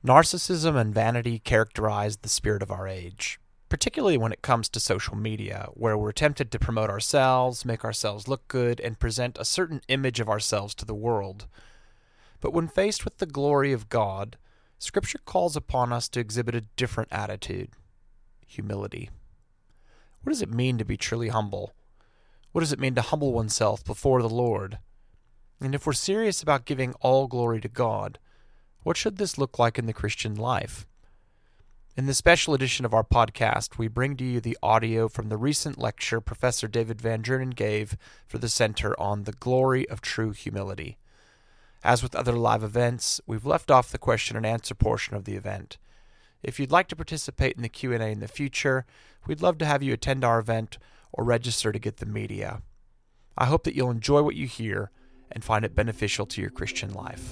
Narcissism and vanity characterize the spirit of our age, particularly when it comes to social media, where we're tempted to promote ourselves, make ourselves look good, and present a certain image of ourselves to the world. But when faced with the glory of God, Scripture calls upon us to exhibit a different attitude: humility. What does it mean to be truly humble? What does it mean to humble oneself before the Lord? And if we're serious about giving all glory to God, what should this look like in the Christian life? In this special edition of our podcast, we bring to you the audio from the recent lecture Professor David Van Drunen gave for the Center on the Glory of True Humility. As with other live events, we've left off the question and answer portion of the event. If you'd like to participate in the Q&A in the future, we'd love to have you attend our event or register to get the media. I hope that you'll enjoy what you hear and find it beneficial to your Christian life.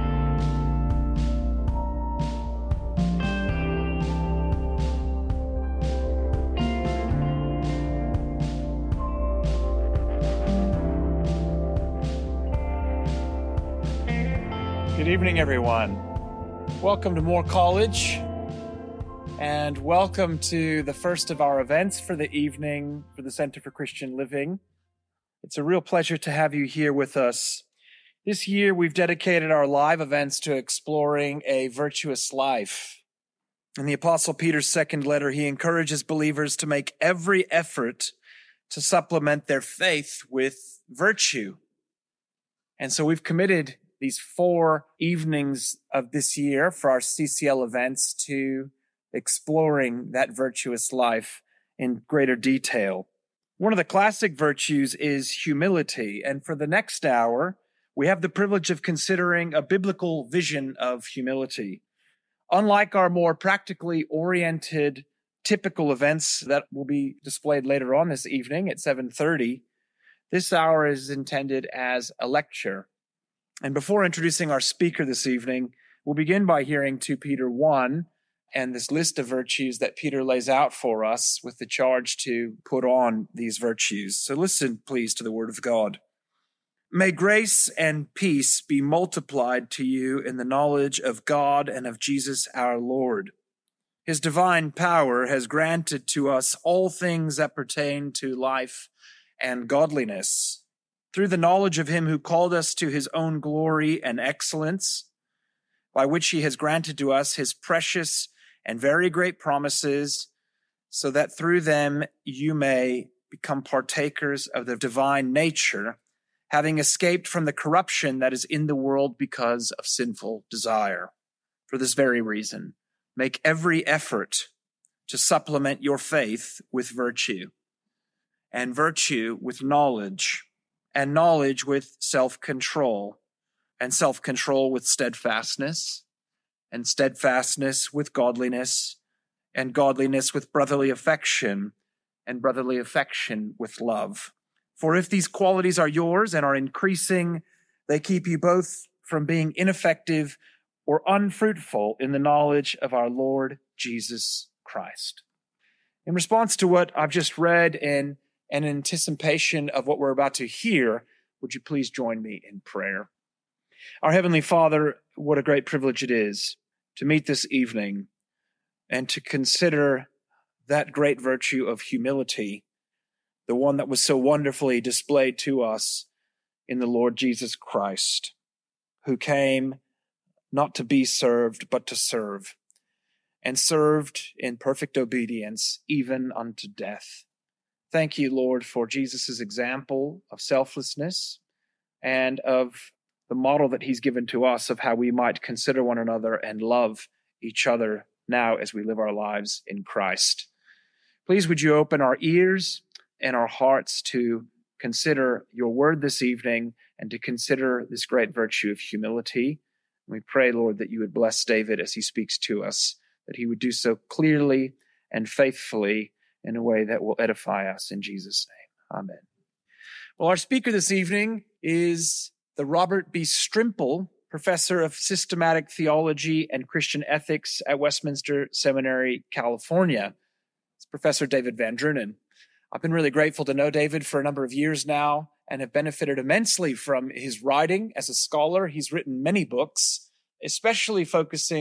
Good evening, everyone. Welcome to Moore College, and welcome to the first of our events for the evening for the Center for Christian Living. It's a real pleasure to have you here with us. This year, we've dedicated our live events to exploring a virtuous life. In the Apostle Peter's second letter, he encourages believers to make every effort to supplement their faith with virtue. And so we've committed these 4 evenings of this year for our CCL events to exploring that virtuous life in greater detail. One of the classic virtues is humility, and for the next hour, we have the privilege of considering a biblical vision of humility. Unlike our more practically oriented typical events that will be displayed later on this evening at 7:30, this hour is intended as a lecture. And before introducing our speaker this evening, we'll begin by hearing 2 Peter 1 and this list of virtues that Peter lays out for us with the charge to put on these virtues. So listen, please, to the word of God. May grace and peace be multiplied to you in the knowledge of God and of Jesus our Lord. His divine power has granted to us all things that pertain to life and godliness, through the knowledge of him who called us to his own glory and excellence, by which he has granted to us his precious and very great promises, so that through them you may become partakers of the divine nature, having escaped from the corruption that is in the world because of sinful desire. For this very reason, make every effort to supplement your faith with virtue, and virtue with knowledge, and knowledge with self-control, and self-control with steadfastness, and steadfastness with godliness, and godliness with brotherly affection, and brotherly affection with love. For if these qualities are yours and are increasing, they keep you both from being ineffective or unfruitful in the knowledge of our Lord Jesus Christ. In response to what I've just read and in anticipation of what we're about to hear, would you please join me in prayer? Our Heavenly Father, what a great privilege it is to meet this evening and to consider that great virtue of humility, the one that was so wonderfully displayed to us in the Lord Jesus Christ, who came not to be served, but to serve, and served in perfect obedience, even unto death. Thank you, Lord, for Jesus' example of selflessness and of the model that he's given to us of how we might consider one another and love each other now as we live our lives in Christ. Please, would you open our ears and our hearts to consider your word this evening and to consider this great virtue of humility. We pray, Lord, that you would bless David as he speaks to us, that he would do so clearly and faithfully in a way that will edify us in Jesus' name. Amen. Well, our speaker this evening is the Robert B. Strimple Professor of Systematic Theology and Christian Ethics at Westminster Seminary, California. It's Professor David Van Drunen. I've been really grateful to know David for a number of years now and have benefited immensely from his writing as a scholar. He's written many books, especially focusing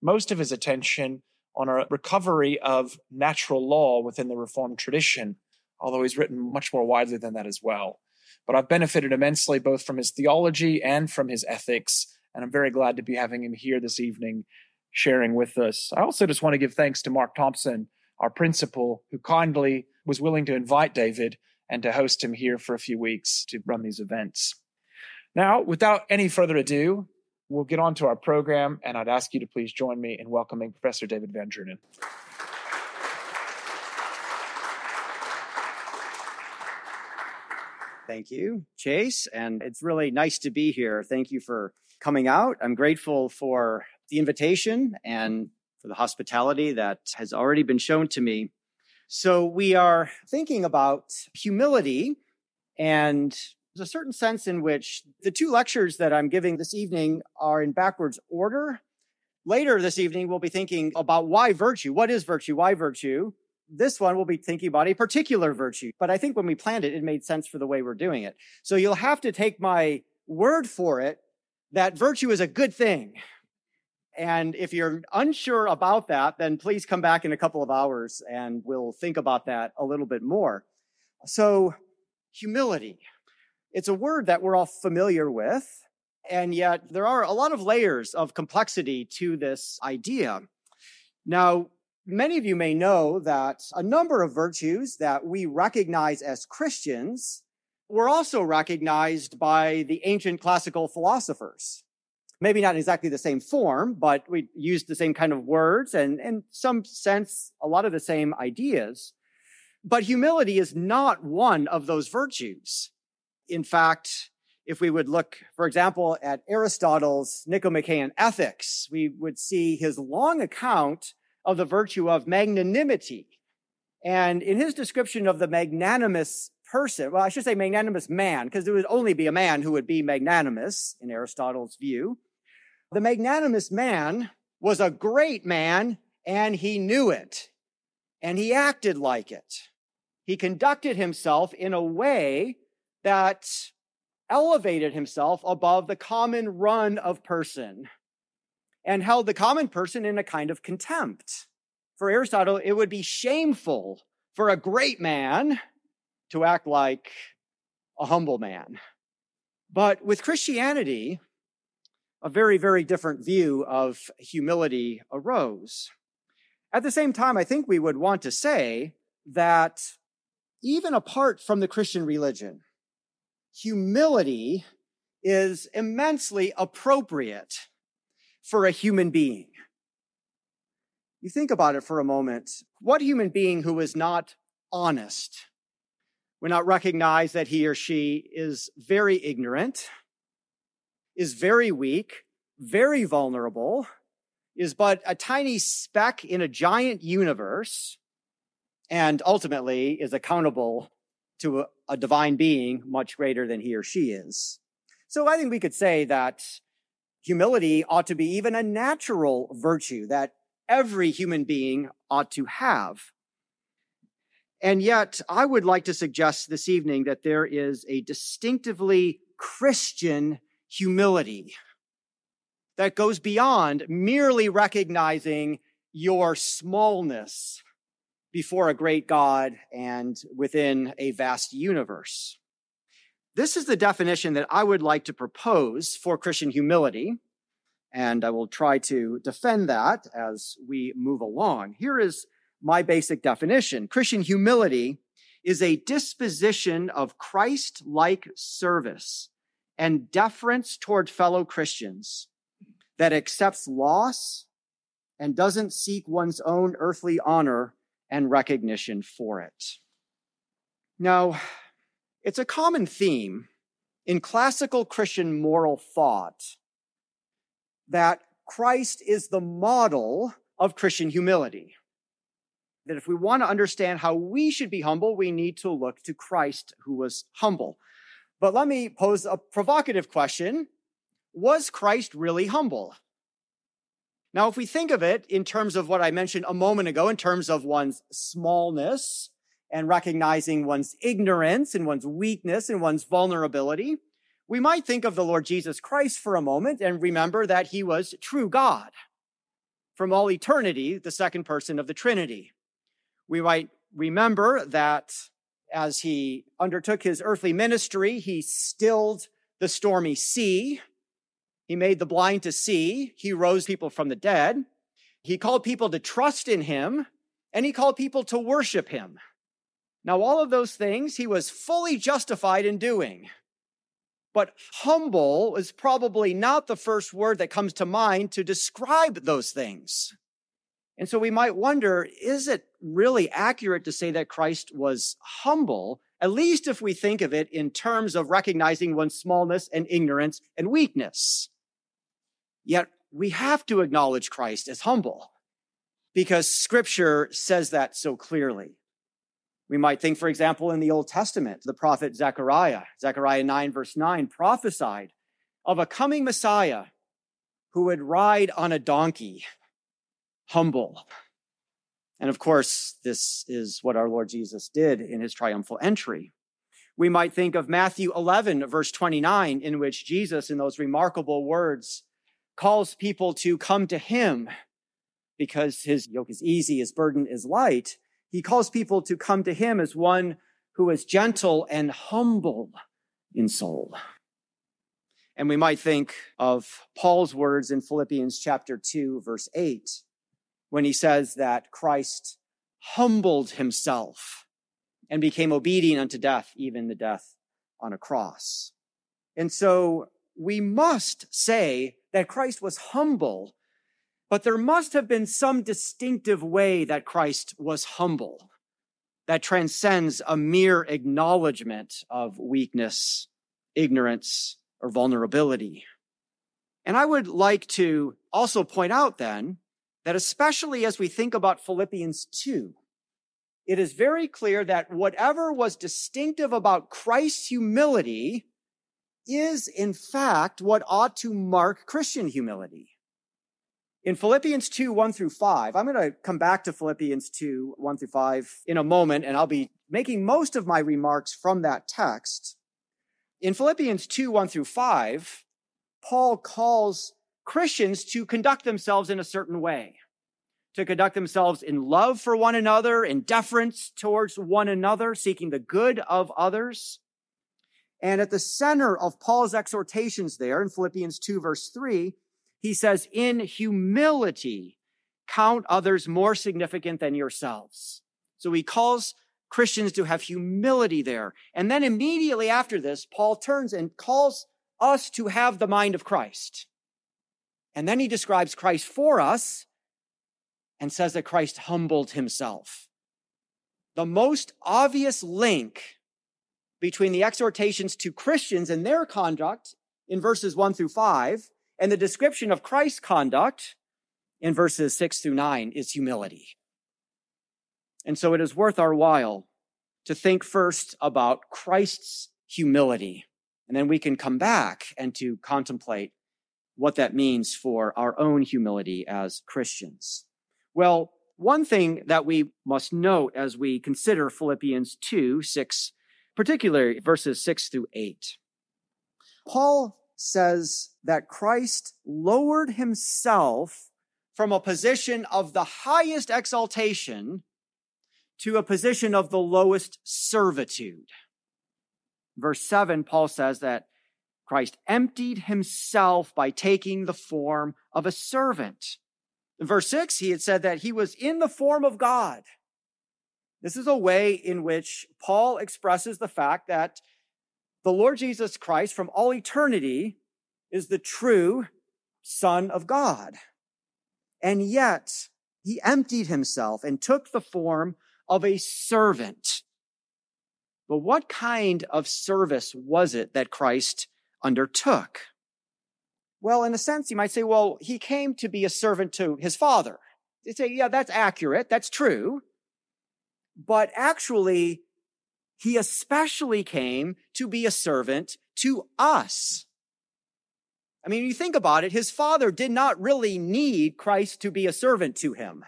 most of his attention on a recovery of natural law within the Reformed tradition, although he's written much more widely than that as well. But I've benefited immensely both from his theology and from his ethics, and I'm very glad to be having him here this evening sharing with us. I also just want to give thanks to Mark Thompson, our principal, who kindly was willing to invite David and to host him here for a few weeks to run these events. Now, without any further ado, we'll get on to our program, and I'd ask you to please join me in welcoming Professor David Van Drunen. Thank you, Chase, and it's really nice to be here. Thank you for coming out. I'm grateful for the invitation and for the hospitality that has already been shown to me. So we are thinking about humility, and there's a certain sense in which the two lectures that I'm giving this evening are in backwards order. Later this evening, we'll be thinking about why virtue. What is virtue? Why virtue? This one we'll be thinking about a particular virtue. But I think when we planned it, it made sense for the way we're doing it. So you'll have to take my word for it that virtue is a good thing. And if you're unsure about that, then please come back in a couple of hours and we'll think about that a little bit more. So humility. It's a word that we're all familiar with, and yet there are a lot of layers of complexity to this idea. Now, many of you may know that a number of virtues that we recognize as Christians were also recognized by the ancient classical philosophers. Maybe not exactly the same form, but we used the same kind of words and in some sense, a lot of the same ideas. But humility is not one of those virtues. In fact, if we would look, for example, at Aristotle's Nicomachean Ethics, we would see his long account of the virtue of magnanimity. And in his description of the magnanimous person, well, I should say magnanimous man, because there would only be a man who would be magnanimous in Aristotle's view. The magnanimous man was a great man, and he knew it, and he acted like it. He conducted himself in a way that elevated himself above the common run of person and held the common person in a kind of contempt. For Aristotle, it would be shameful for a great man to act like a humble man. But with Christianity, a very, very different view of humility arose. At the same time, I think we would want to say that even apart from the Christian religion, humility is immensely appropriate for a human being. You think about it for a moment. What human being who is not honest would not recognize that he or she is very ignorant, is very weak, very vulnerable, is but a tiny speck in a giant universe, and ultimately is accountable to a divine being much greater than he or she is. So I think we could say that humility ought to be even a natural virtue that every human being ought to have. And yet, I would like to suggest this evening that there is a distinctively Christian humility that goes beyond merely recognizing your smallness before a great God and within a vast universe. This is the definition that I would like to propose for Christian humility, and I will try to defend that as we move along. Here is my basic definition. Christian humility is a disposition of Christ-like service and deference toward fellow Christians that accepts loss and doesn't seek one's own earthly honor and recognition for it. Now, it's a common theme in classical Christian moral thought that Christ is the model of Christian humility. That if we want to understand how we should be humble, we need to look to Christ who was humble. But let me pose a provocative question. Was Christ really humble? Now, if we think of it in terms of what I mentioned a moment ago, in terms of one's smallness and recognizing one's ignorance and one's weakness and one's vulnerability, we might think of the Lord Jesus Christ for a moment and remember that he was true God. from all eternity, the second person of the Trinity. We might remember that as he undertook his earthly ministry, he stilled the stormy sea. He made the blind to see. He rose people from the dead. He called people to trust in him, and he called people to worship him. Now, all of those things he was fully justified in doing. But humble is probably not the first word that comes to mind to describe those things. And so we might wonder, is it really accurate to say that Christ was humble, at least if we think of it in terms of recognizing one's smallness and ignorance and weakness? Yet we have to acknowledge Christ as humble because Scripture says that so clearly. We might think, for example, in the Old Testament, the prophet Zechariah 9 verse 9, prophesied of a coming Messiah who would ride on a donkey, humble. And of course, this is what our Lord Jesus did in his triumphal entry. We might think of Matthew 11 verse 29, in which Jesus, in those remarkable words, calls people to come to him because his yoke is easy, his burden is light. He calls people to come to him as one who is gentle and humble in soul. And we might think of Paul's words in Philippians chapter 2, verse 8, when he says that Christ humbled himself and became obedient unto death, even the death on a cross. And so we must say that Christ was humble, but there must have been some distinctive way that Christ was humble that transcends a mere acknowledgement of weakness, ignorance, or vulnerability. And I would like to also point out then that especially as we think about Philippians 2, it is very clear that whatever was distinctive about Christ's humility is in fact what ought to mark Christian humility. In Philippians 2, 1 through 5, I'm going to come back to Philippians 2, 1 through 5 in a moment, and I'll be making most of my remarks from that text. In Philippians 2, 1 through 5, Paul calls Christians to conduct themselves in a certain way, to conduct themselves in love for one another, in deference towards one another, seeking the good of others. And at the center of Paul's exhortations there in Philippians 2, verse 3, he says, in humility, count others more significant than yourselves. So he calls Christians to have humility there. And then immediately after this, Paul turns and calls us to have the mind of Christ. And then he describes Christ for us and says that Christ humbled himself. The most obvious link between the exhortations to Christians and their conduct in verses 1 through 5 and the description of Christ's conduct in verses 6 through 9 is humility. And so it is worth our while to think first about Christ's humility, and then we can come back and to contemplate what that means for our own humility as Christians. Well, one thing that we must note as we consider Philippians 2, 6, particularly verses 6 through 8. Paul says that Christ lowered himself from a position of the highest exaltation to a position of the lowest servitude. Verse 7, Paul says that Christ emptied himself by taking the form of a servant. In verse 6, he had said that he was in the form of God. This is a way in which Paul expresses the fact that the Lord Jesus Christ from all eternity is the true Son of God. And yet he emptied himself and took the form of a servant. But what kind of service was it that Christ undertook? Well, in a sense, you might say, well, he came to be a servant to his Father. You'd say, yeah, that's accurate. That's true. But actually, he especially came to be a servant to us. I mean, you think about it, his Father did not really need Christ to be a servant to him.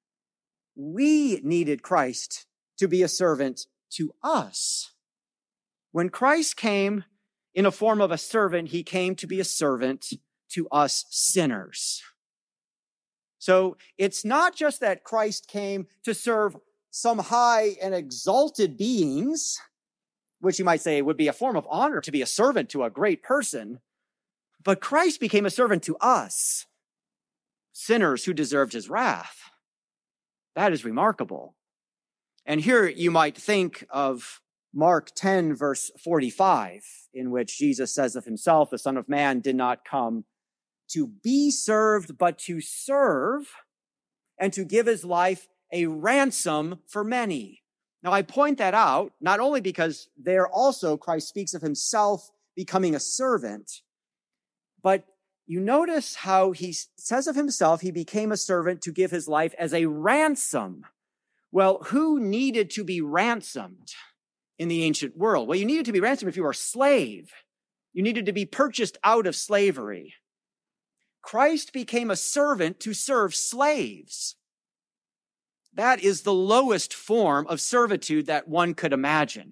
We needed Christ to be a servant to us. When Christ came in a form of a servant, he came to be a servant to us sinners. So it's not just that Christ came to serve some high and exalted beings, which you might say would be a form of honor to be a servant to a great person, but Christ became a servant to us, sinners who deserved his wrath. That is remarkable. And here you might think of Mark 10, verse 45, in which Jesus says of himself, the Son of Man did not come to be served, but to serve and to give his life a ransom for many. Now, I point that out, not only because there also Christ speaks of himself becoming a servant, but you notice how he says of himself, he became a servant to give his life as a ransom. Well, who needed to be ransomed in the ancient world? Well, you needed to be ransomed if you were a slave. You needed to be purchased out of slavery. Christ became a servant to serve slaves. That is the lowest form of servitude that one could imagine.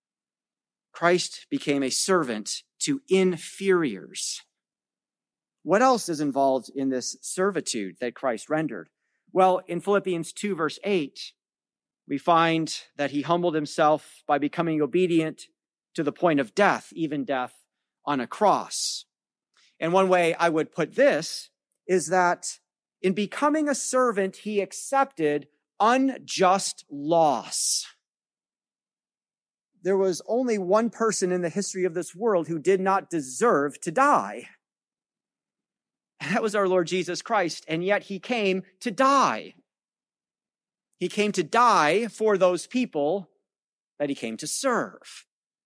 Christ became a servant to inferiors. What else is involved in this servitude that Christ rendered? Well, in Philippians 2, verse 8, we find that he humbled himself by becoming obedient to the point of death, even death on a cross. And one way I would put this is that in becoming a servant, he accepted unjust loss. There was only one person in the history of this world who did not deserve to die. And that was our Lord Jesus Christ. And yet he came to die. He came to die for those people that he came to serve.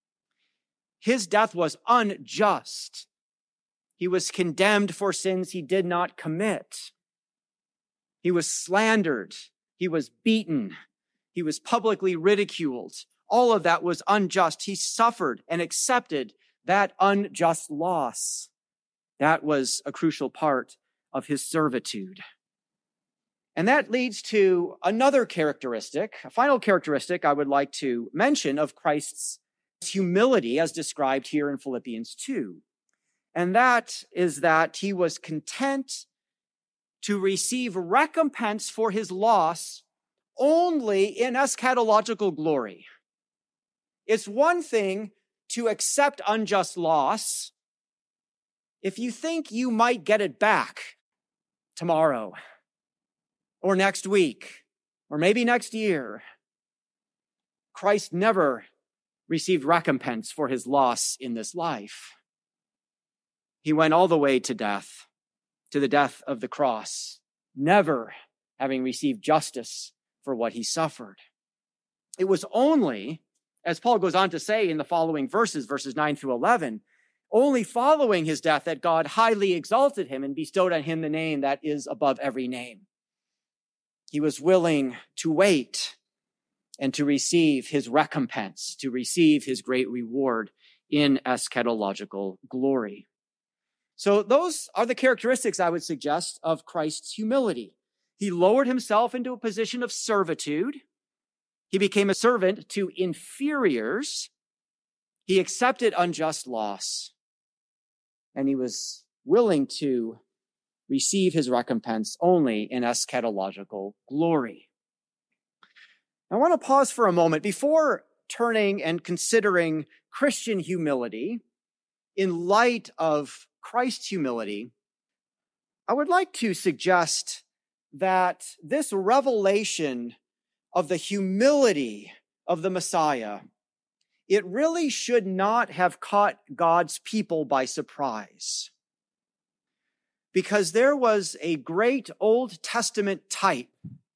His death was unjust. He was condemned for sins he did not commit. He was slandered. He was beaten. He was publicly ridiculed. All of that was unjust. He suffered and accepted that unjust loss. That was a crucial part of his servitude. And that leads to another characteristic, a final characteristic I would like to mention of Christ's humility as described here in Philippians 2. And that is that he was content to receive recompense for his loss only in eschatological glory. It's one thing to accept unjust loss if you think you might get it back tomorrow or next week or maybe next year. Christ never received recompense for his loss in this life. He went all the way to death, to the death of the cross, never having received justice for what he suffered. It was only, as Paul goes on to say in the following verses 9 through 11, only following his death that God highly exalted him and bestowed on him the name that is above every name. He was willing to wait and to receive his recompense, to receive his great reward in eschatological glory. So those are the characteristics I would suggest of Christ's humility. He lowered himself into a position of servitude. He became a servant to inferiors. He accepted unjust loss. And he was willing to receive his recompense only in eschatological glory. I want to pause for a moment before turning and considering Christian humility in light of Christ's humility. I would like to suggest that this revelation of the humility of the Messiah, it really should not have caught God's people by surprise. Because there was a great Old Testament type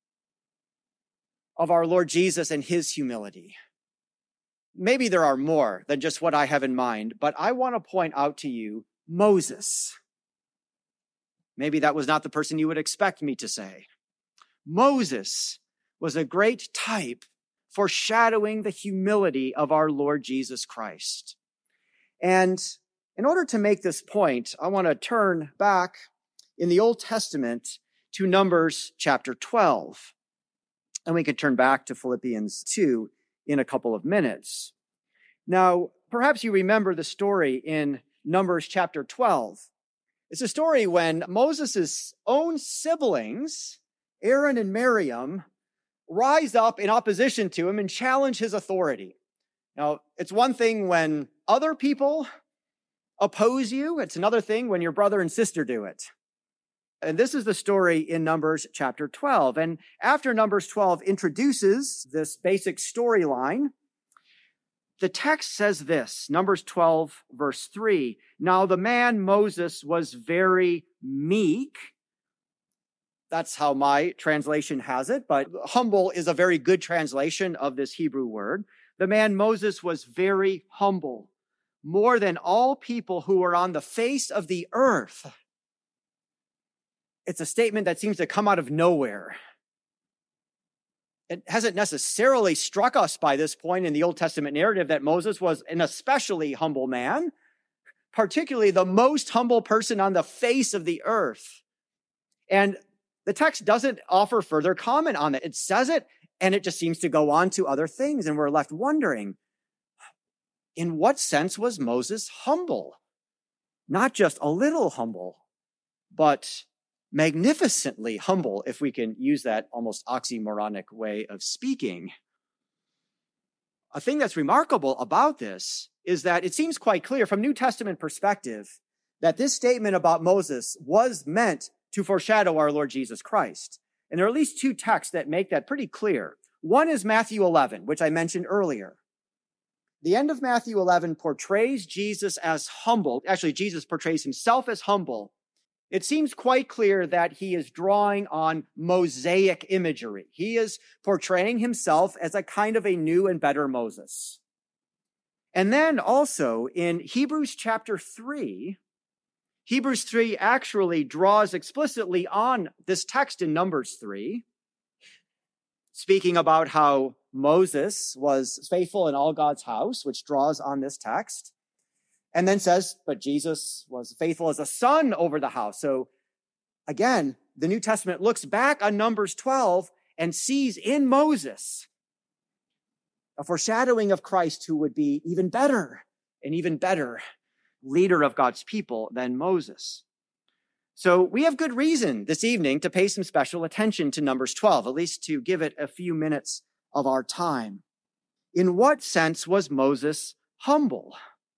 of our Lord Jesus and his humility. Maybe there are more than just what I have in mind, but I want to point out to you Moses. Maybe that was not the person you would expect me to say. Moses was a great type foreshadowing the humility of our Lord Jesus Christ. And in order to make this point, I want to turn back in the Old Testament to Numbers chapter 12. And we can turn back to Philippians 2 in a couple of minutes. Now, perhaps you remember the story in Numbers chapter 12, It's a story when Moses' own siblings, Aaron and Miriam, rise up in opposition to him and challenge his authority. Now, it's one thing when other people oppose you. It's another thing when your brother and sister do it. And this is the story in Numbers chapter 12. And after Numbers 12 introduces this basic storyline, the text says this, Numbers 12, verse 3, "Now the man Moses was very meek." That's how my translation has it, but humble is a very good translation of this Hebrew word. The man Moses was very humble, more than all people who were on the face of the earth. It's a statement that seems to come out of nowhere. It hasn't necessarily struck us by this point in the Old Testament narrative that Moses was an especially humble man, particularly the most humble person on the face of the earth. And the text doesn't offer further comment on it. It says it, and it just seems to go on to other things, and we're left wondering, in what sense was Moses humble? Not just a little humble, but magnificently humble, if we can use that almost oxymoronic way of speaking. A thing that's remarkable about this is that it seems quite clear from New Testament perspective that this statement about Moses was meant to foreshadow our Lord Jesus Christ. And there are at least two texts that make that pretty clear. One is Matthew 11, which I mentioned earlier. The end of Matthew 11 portrays Jesus as humble. Actually, Jesus portrays himself as humble. It seems quite clear that he is drawing on Mosaic imagery. He is portraying himself as a kind of a new and better Moses. And then also in Hebrews chapter 3, Hebrews 3 actually draws explicitly on this text in Numbers 3, speaking about how Moses was faithful in all God's house, which draws on this text. And then says, but Jesus was faithful as a son over the house. So again, the New Testament looks back on Numbers 12 and sees in Moses a foreshadowing of Christ who would be an even better leader of God's people than Moses. So we have good reason this evening to pay some special attention to Numbers 12, at least to give it a few minutes of our time. In what sense was Moses humble?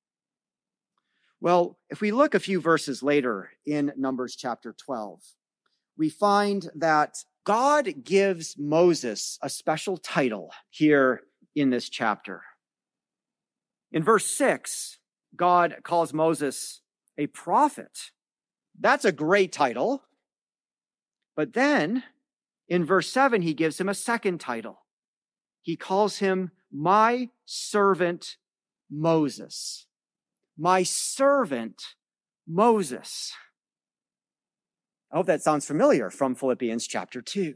Well, if we look a few verses later in Numbers chapter 12, we find that God gives Moses a special title here in this chapter. In verse 6, God calls Moses a prophet. That's a great title. But then in verse 7, he gives him a second title. He calls him my servant Moses. My servant Moses. I hope that sounds familiar from Philippians chapter 2.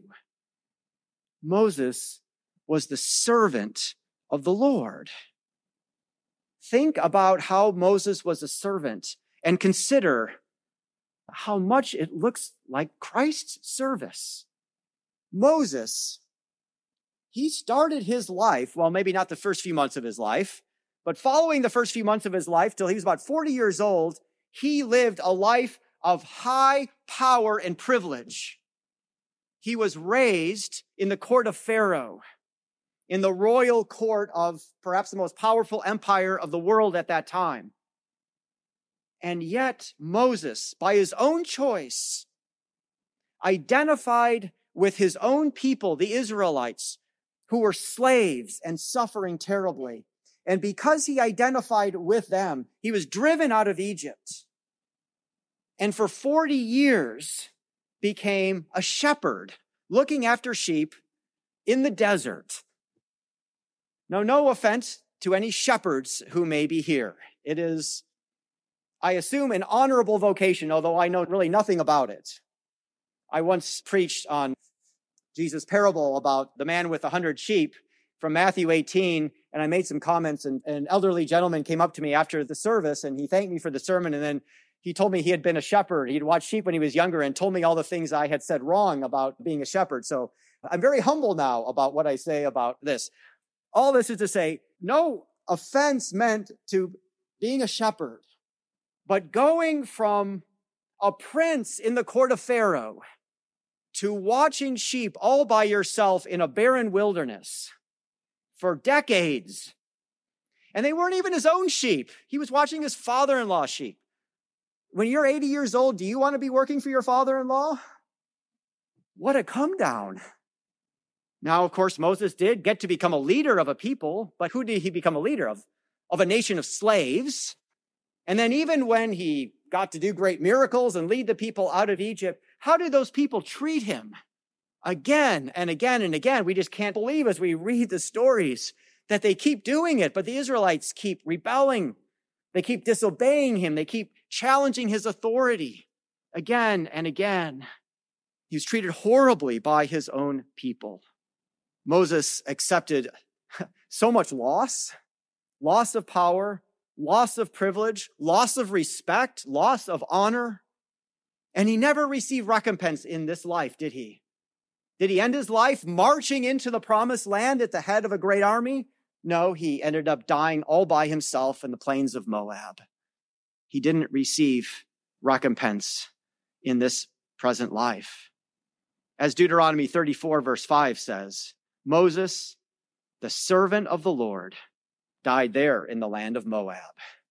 Moses was the servant of the Lord. Think about how Moses was a servant and consider how much it looks like Christ's service. Moses, he started his life, well, maybe not the first few months of his life, but following the first few months of his life till he was about 40 years old, he lived a life of high power and privilege. He was raised in the court of Pharaoh, in the royal court of perhaps the most powerful empire of the world at that time. And yet Moses, by his own choice, identified with his own people, the Israelites, who were slaves and suffering terribly. And because he identified with them, he was driven out of Egypt. And for 40 years became a shepherd looking after sheep in the desert. Now, no offense to any shepherds who may be here. It is, I assume, an honorable vocation, although I know really nothing about it. I once preached on Jesus' parable about the man with 100 sheep from Matthew 18, and I made some comments, and an elderly gentleman came up to me after the service, and he thanked me for the sermon, and then he told me he had been a shepherd. He'd watched sheep when he was younger and told me all the things I had said wrong about being a shepherd. So I'm very humble now about what I say about this. All this is to say, no offense meant to being a shepherd, but going from a prince in the court of Pharaoh to watching sheep all by yourself in a barren wilderness for decades. And they weren't even his own sheep. He was watching his father-in-law's sheep. When you're 80 years old, do you want to be working for your father-in-law? What a come down. Now, of course, Moses did get to become a leader of a people, but who did he become a leader of? Of a nation of slaves. And then even when he got to do great miracles and lead the people out of Egypt, how did those people treat him? Again and again and again. We just can't believe as we read the stories that they keep doing it, but the Israelites keep rebelling. They keep disobeying him. They keep challenging his authority again and again. He was treated horribly by his own people. Moses accepted so much loss of power, loss of privilege, loss of respect, loss of honor. And he never received recompense in this life, did he? Did he end his life marching into the promised land at the head of a great army? No, he ended up dying all by himself in the plains of Moab. He didn't receive recompense in this present life. As Deuteronomy 34 verse 5 says, Moses, the servant of the Lord, died there in the land of Moab.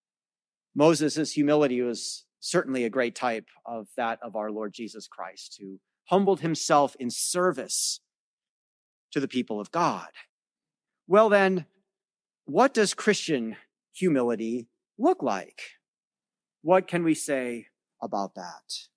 Moses' humility was certainly a great type of that of our Lord Jesus Christ, who humbled himself in service to the people of God. Well then, what does Christian humility look like? What can we say about that?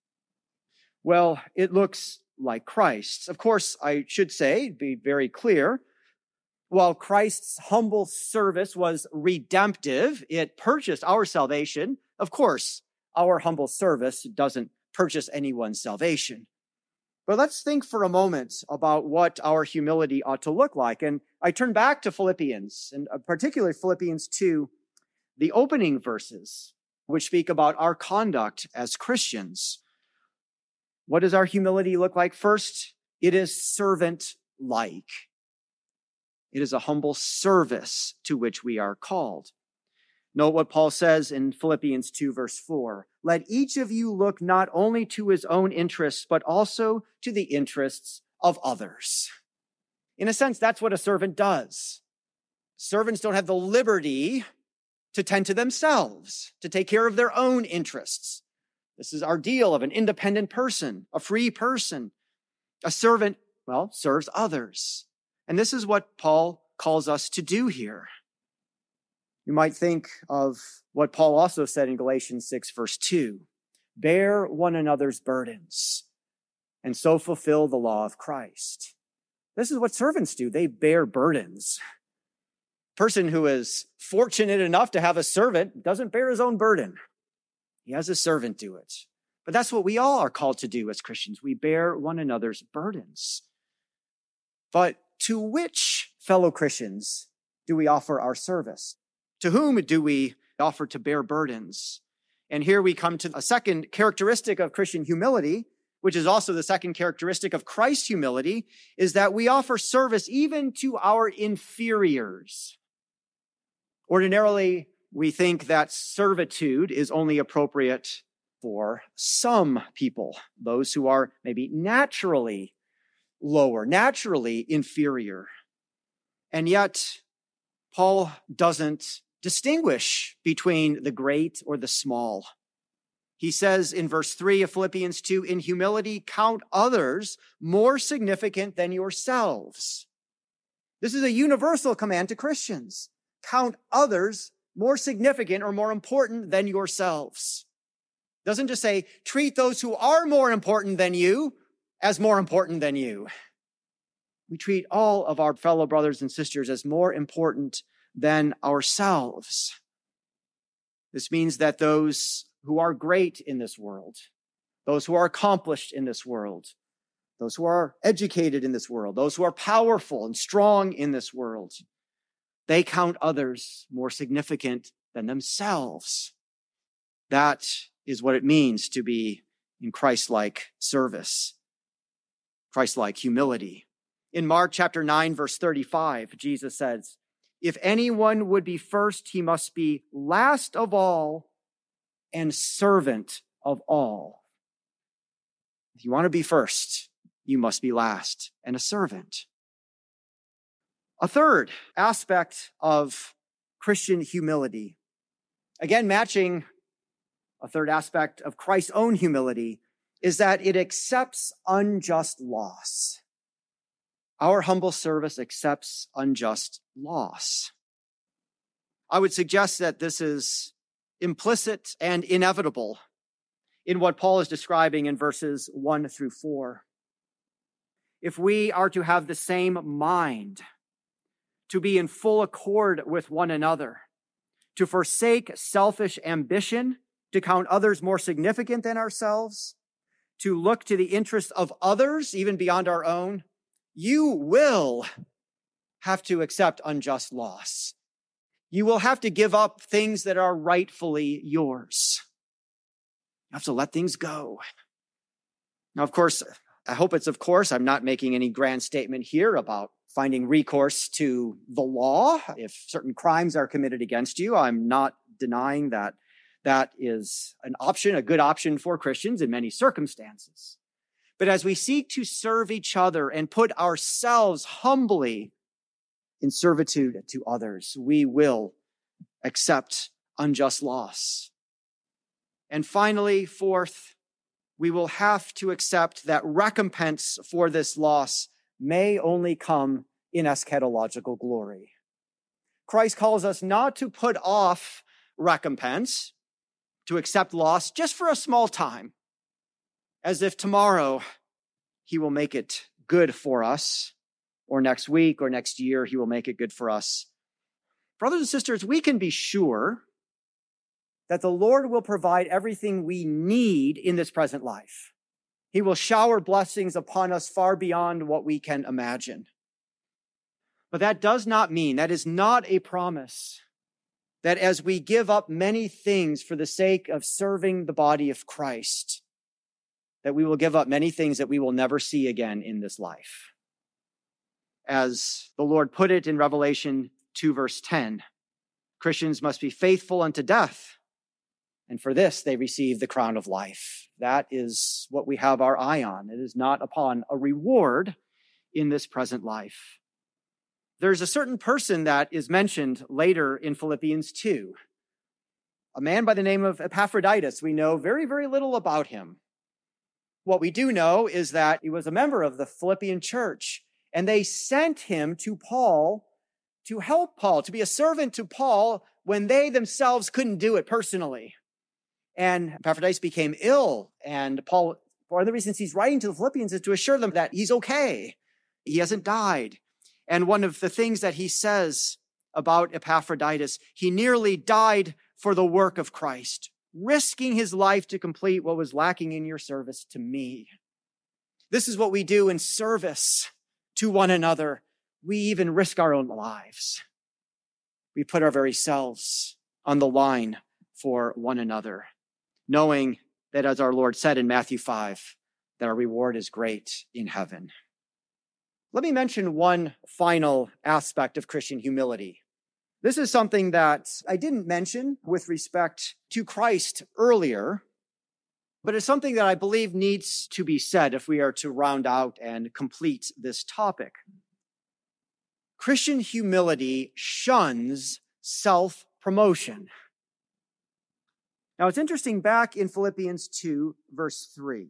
Well, it looks like Christ. Of course, I should say, be very clear, while Christ's humble service was redemptive, it purchased our salvation. Of course, our humble service doesn't purchase anyone's salvation. But let's think for a moment about what our humility ought to look like. And I turn back to Philippians, and particularly Philippians 2, the opening verses, which speak about our conduct as Christians. What does our humility look like? First, it is servant-like. It is a humble service to which we are called. Note what Paul says in Philippians 2, verse 4. Let each of you look not only to his own interests, but also to the interests of others. In a sense, that's what a servant does. Servants don't have the liberty to tend to themselves, to take care of their own interests. This is our deal of an independent person, a free person. A servant, well, serves others. And this is what Paul calls us to do here. You might think of what Paul also said in Galatians 6, verse 2. Bear one another's burdens and so fulfill the law of Christ. This is what servants do. They bear burdens. Person who is fortunate enough to have a servant doesn't bear his own burden. He has a servant do it. But that's what we all are called to do as Christians. We bear one another's burdens. But to which fellow Christians do we offer our service? To whom do we offer to bear burdens? And here we come to a second characteristic of Christian humility, which is also the second characteristic of Christ's humility, is that we offer service even to our inferiors. Ordinarily, we think that servitude is only appropriate for some people, those who are maybe naturally lower, naturally inferior. And yet, Paul doesn't distinguish between the great or the small. He says in verse 3 of Philippians 2, in humility, count others more significant than yourselves. This is a universal command to Christians. Count others more significant or more important than yourselves. Doesn't just say, treat those who are more important than you as more important than you. We treat all of our fellow brothers and sisters as more important than ourselves. This means that those who are great in this world, those who are accomplished in this world, those who are educated in this world, those who are powerful and strong in this world, they count others more significant than themselves. That is what it means to be in Christ-like service, Christ-like humility. In Mark chapter 9, verse 35, Jesus says, if anyone would be first, he must be last of all and servant of all. If you want to be first, you must be last and a servant. A third aspect of Christian humility, again, matching a third aspect of Christ's own humility, is that it accepts unjust loss. Our humble service accepts unjust loss. I would suggest that this is implicit and inevitable in what Paul is describing in verses 1 through 4. If we are to have the same mind, to be in full accord with one another, to forsake selfish ambition, to count others more significant than ourselves, to look to the interest of others, even beyond our own, you will have to accept unjust loss. You will have to give up things that are rightfully yours. You have to let things go. Now, of course, I hope it's of course. I'm not making any grand statement here about finding recourse to the law. If certain crimes are committed against you, I'm not denying that that is an option, a good option for Christians in many circumstances. But as we seek to serve each other and put ourselves humbly in servitude to others, we will accept unjust loss. And finally, fourth, we will have to accept that recompense for this loss may only come in eschatological glory. Christ calls us not to put off recompense, to accept loss just for a small time, as if tomorrow he will make it good for us, or next week or next year he will make it good for us. Brothers and sisters, we can be sure that the Lord will provide everything we need in this present life. He will shower blessings upon us far beyond what we can imagine. But that does not mean, that is not a promise, that as we give up many things for the sake of serving the body of Christ, that we will give up many things that we will never see again in this life. As the Lord put it in Revelation 2, verse 10, Christians must be faithful unto death, and for this they receive the crown of life. That is what we have our eye on. It is not upon a reward in this present life. There's a certain person that is mentioned later in Philippians 2. A man by the name of Epaphroditus. We know very, very little about him. What we do know is that he was a member of the Philippian church, and they sent him to Paul to help Paul, to be a servant to Paul when they themselves couldn't do it personally. And Epaphroditus became ill, and Paul, one of the reasons he's writing to the Philippians is to assure them that he's okay. He hasn't died. And one of the things that he says about Epaphroditus, he nearly died for the work of Christ, risking his life to complete what was lacking in your service to me. This is what we do in service to one another. We even risk our own lives. We put our very selves on the line for one another, knowing that, as our Lord said in Matthew 5, that our reward is great in heaven. Let me mention one final aspect of Christian humility. This is something that I didn't mention with respect to Christ earlier, but it's something that I believe needs to be said if we are to round out and complete this topic. Christian humility shuns self-promotion. Now, it's interesting, back in Philippians 2, verse 3,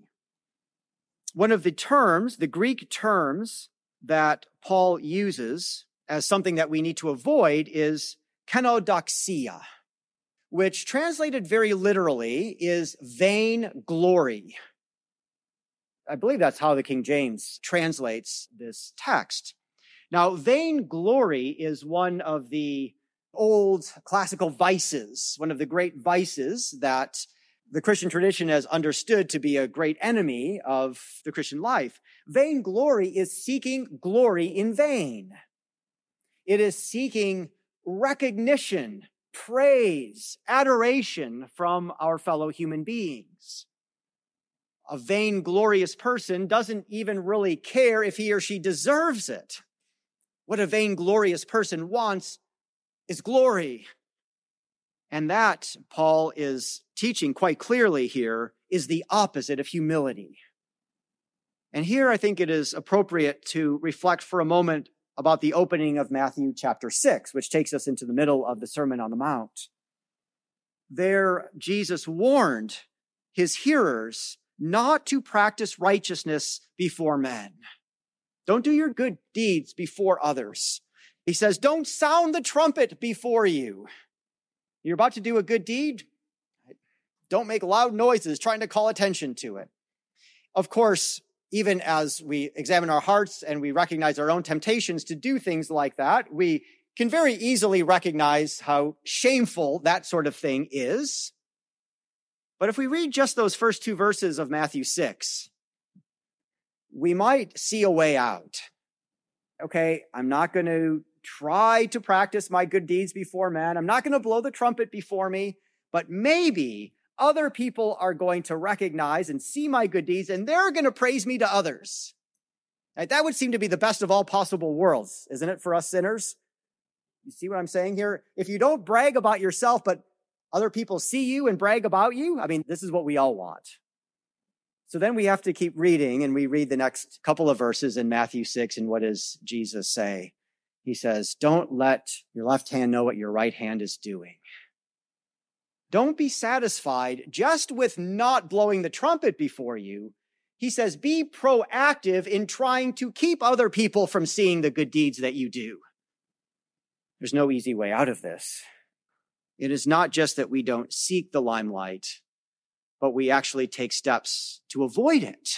one of the terms, the Greek terms that Paul uses as something that we need to avoid is kenodoxia, which translated very literally is vain glory. I believe that's how the King James translates this text. Now, vain glory is one of the old classical vices, one of the great vices that the Christian tradition has understood to be a great enemy of the Christian life. Vainglory is seeking glory in vain. It is seeking recognition, praise, adoration from our fellow human beings. A vainglorious person doesn't even really care if he or she deserves it. What a vainglorious person wants is glory. And that, Paul is teaching quite clearly here, is the opposite of humility. And here I think it is appropriate to reflect for a moment about the opening of Matthew chapter 6, which takes us into the middle of the Sermon on the Mount. There, Jesus warned his hearers not to practice righteousness before men. Don't do your good deeds before others. He says, don't sound the trumpet before you. You're about to do a good deed. Don't make loud noises trying to call attention to it. Of course, even as we examine our hearts and we recognize our own temptations to do things like that, we can very easily recognize how shameful that sort of thing is. But if we read just those first two verses of Matthew 6, we might see a way out. Okay, I'm not going to try to practice my good deeds before men. I'm not going to blow the trumpet before me, but maybe other people are going to recognize and see my good deeds, and they're going to praise me to others. Right? That would seem to be the best of all possible worlds, isn't it, for us sinners? You see what I'm saying here? If you don't brag about yourself, but other people see you and brag about you, I mean, this is what we all want. So then we have to keep reading, and we read the next couple of verses in Matthew 6, and what does Jesus say? He says, don't let your left hand know what your right hand is doing. Don't be satisfied just with not blowing the trumpet before you. He says, be proactive in trying to keep other people from seeing the good deeds that you do. There's no easy way out of this. It is not just that we don't seek the limelight, but we actually take steps to avoid it.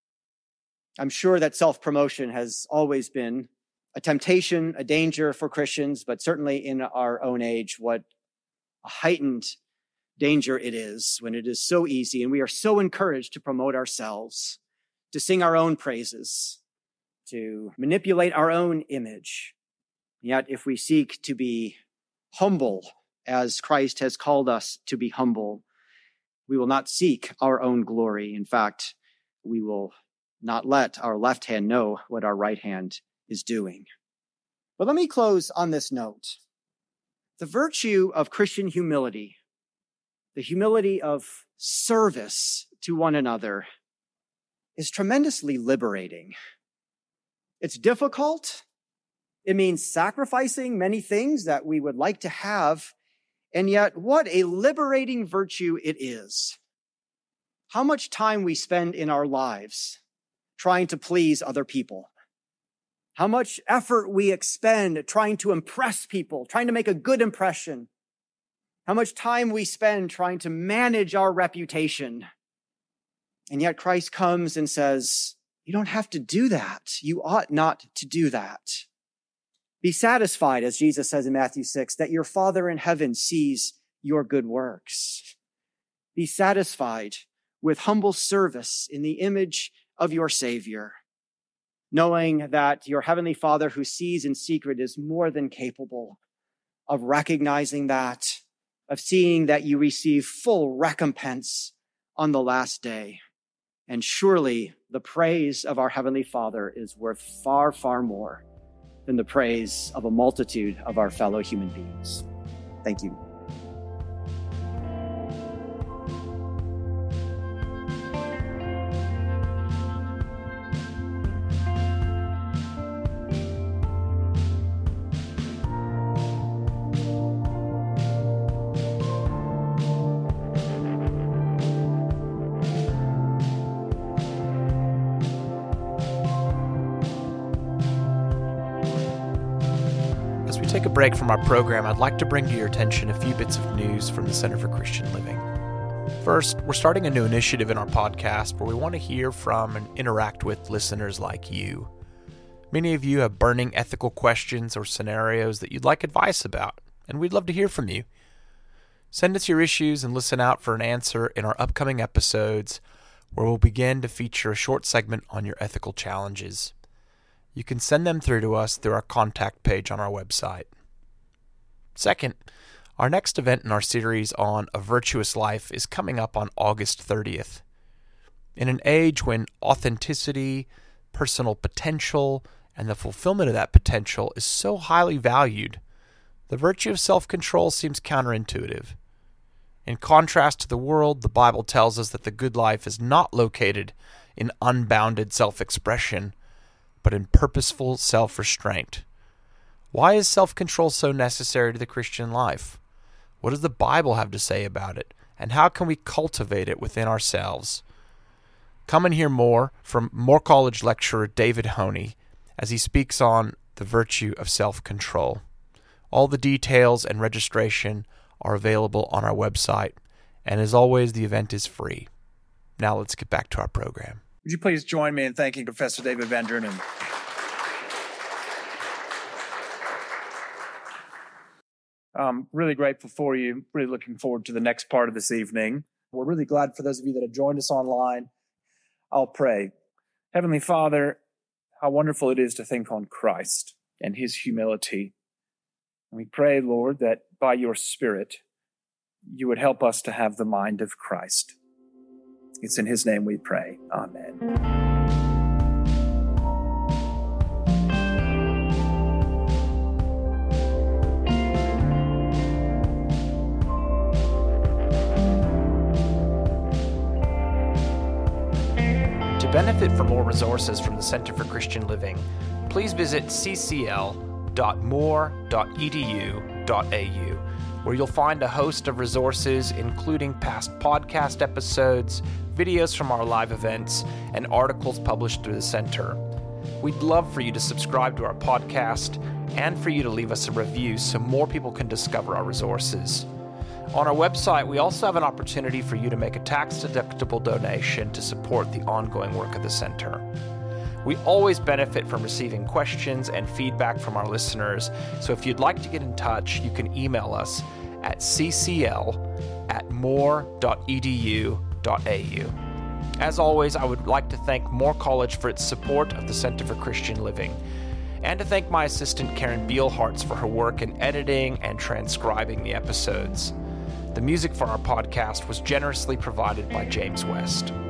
I'm sure that self-promotion has always been a temptation, a danger for Christians, but certainly in our own age, what a heightened danger it is when it is so easy and we are so encouraged to promote ourselves, to sing our own praises, to manipulate our own image. Yet if we seek to be humble as Christ has called us to be humble, we will not seek our own glory. In fact, we will not let our left hand know what our right hand is doing. But let me close on this note. The virtue of Christian humility, the humility of service to one another, is tremendously liberating. It's difficult. It means sacrificing many things that we would like to have. And yet, what a liberating virtue it is. How much time we spend in our lives trying to please other people. How much effort we expend trying to impress people, trying to make a good impression. How much time we spend trying to manage our reputation. And yet Christ comes and says, you don't have to do that. You ought not to do that. Be satisfied, as Jesus says in Matthew 6, that your Father in heaven sees your good works. Be satisfied with humble service in the image of your Savior, knowing that your Heavenly Father who sees in secret is more than capable of recognizing that, of seeing that you receive full recompense on the last day. And surely the praise of our Heavenly Father is worth far, far more than the praise of a multitude of our fellow human beings. Thank you. Take a break from our program, I'd like to bring to your attention a few bits of news from the Center for Christian Living. First, we're starting a new initiative in our podcast where we want to hear from and interact with listeners like you. Many of you have burning ethical questions or scenarios that you'd like advice about, and we'd love to hear from you. Send us your issues and listen out for an answer in our upcoming episodes where we'll begin to feature a short segment on your ethical challenges. You can send them through to us through our contact page on our website. Second, our next event in our series on A Virtuous Life is coming up on August 30th. In an age when authenticity, personal potential, and the fulfillment of that potential is so highly valued, the virtue of self-control seems counterintuitive. In contrast to the world, the Bible tells us that the good life is not located in unbounded self-expression, but in purposeful self-restraint. Why is self-control so necessary to the Christian life? What does the Bible have to say about it? And how can we cultivate it within ourselves? Come and hear more from Moore College lecturer David Honey as he speaks on the virtue of self-control. All the details and registration are available on our website, and as always, the event is free. Now let's get back to our program. Would you please join me in thanking Professor David Van Drunen? I'm really grateful for you. Really looking forward to the next part of this evening. We're really glad for those of you that have joined us online. I'll pray. Heavenly Father, how wonderful it is to think on Christ and his humility. And we pray, Lord, that by your Spirit, you would help us to have the mind of Christ. It's in his name we pray. Amen. To benefit from more resources from the Center for Christian Living, please visit ccl.moore.edu.au, where you'll find a host of resources, including past podcast episodes, videos from our live events, and articles published through the Center. We'd love for you to subscribe to our podcast and for you to leave us a review so more people can discover our resources. On our website, we also have an opportunity for you to make a tax-deductible donation to support the ongoing work of the Center. We always benefit from receiving questions and feedback from our listeners, so if you'd like to get in touch, you can email us at ccl@moore.edu.au. As always, I would like to thank Moore College for its support of the Center for Christian Living, and to thank my assistant Karen Beelhartz for her work in editing and transcribing the episodes. The music for our podcast was generously provided by James West.